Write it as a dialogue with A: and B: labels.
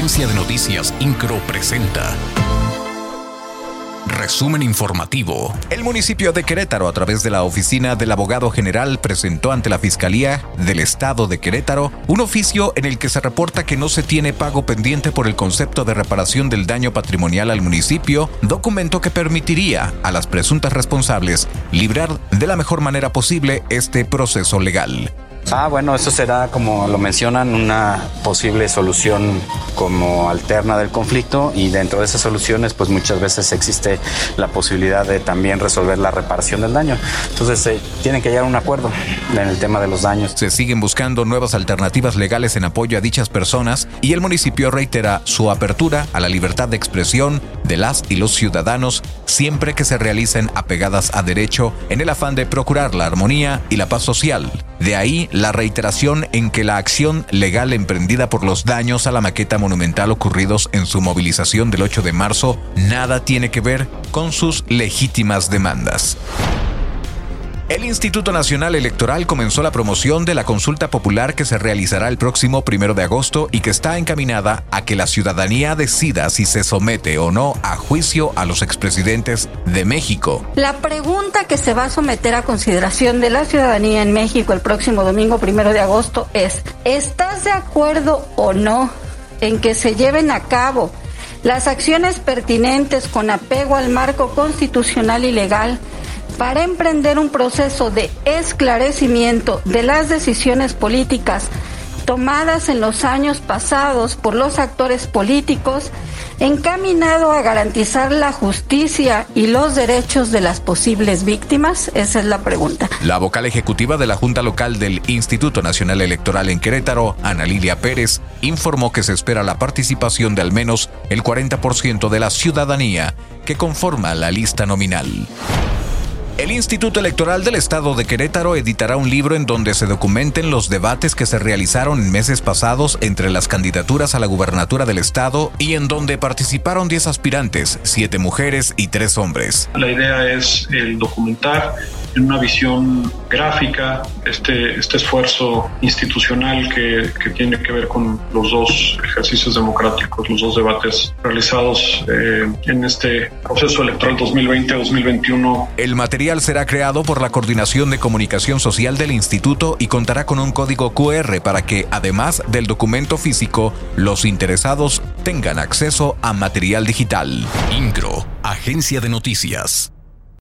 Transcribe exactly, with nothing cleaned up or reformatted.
A: Agencia de Noticias Incro presenta Resumen informativo. El municipio de Querétaro, a través de la oficina del abogado general, presentó ante la Fiscalía del Estado de Querétaro un oficio en el que se reporta que no se tiene pago pendiente por el concepto de reparación del daño patrimonial al municipio, documento que permitiría a las presuntas responsables librar de la mejor manera posible este proceso legal.
B: Ah, bueno, eso será, como lo mencionan, una posible solución como alterna del conflicto, y dentro de esas soluciones pues muchas veces existe la posibilidad de también resolver la reparación del daño. Entonces eh, tienen que llegar a un acuerdo en el tema de los daños.
A: Se siguen buscando nuevas alternativas legales en apoyo a dichas personas, y el municipio reitera su apertura a la libertad de expresión de las y los ciudadanos siempre que se realicen apegadas a derecho en el afán de procurar la armonía y la paz social. De ahí la reiteración en que la acción legal emprendida por los daños a la maqueta monumental ocurridos en su movilización del ocho de marzo nada tiene que ver con sus legítimas demandas. El Instituto Nacional Electoral comenzó la promoción de la consulta popular que se realizará el próximo primero de agosto y que está encaminada a que la ciudadanía decida si se somete o no a juicio a los expresidentes de México.
C: La pregunta que se va a someter a consideración de la ciudadanía en México el próximo domingo primero de agosto es: ¿estás de acuerdo o no en que se lleven a cabo las acciones pertinentes con apego al marco constitucional y legal para emprender un proceso de esclarecimiento de las decisiones políticas tomadas en los años pasados por los actores políticos, encaminado a garantizar la justicia y los derechos de las posibles víctimas? Esa es la pregunta.
A: La vocal ejecutiva de la Junta Local del Instituto Nacional Electoral en Querétaro, Ana Lilia Pérez, informó que se espera la participación de al menos el cuarenta por ciento de la ciudadanía que conforma la lista nominal. El Instituto Electoral del Estado de Querétaro editará un libro en donde se documenten los debates que se realizaron en meses pasados entre las candidaturas a la gubernatura del estado, y en donde participaron diez aspirantes, siete mujeres y tres hombres.
D: La idea es el documentar en una visión gráfica este, este esfuerzo institucional que, que tiene que ver con los dos ejercicios democráticos, los dos debates realizados eh, en este proceso electoral dos mil veinte dos mil veintiuno.
A: El material será creado por la Coordinación de Comunicación Social del Instituto y contará con un código cu erre para que, además del documento físico, los interesados tengan acceso a material digital. Incro, Agencia de Noticias.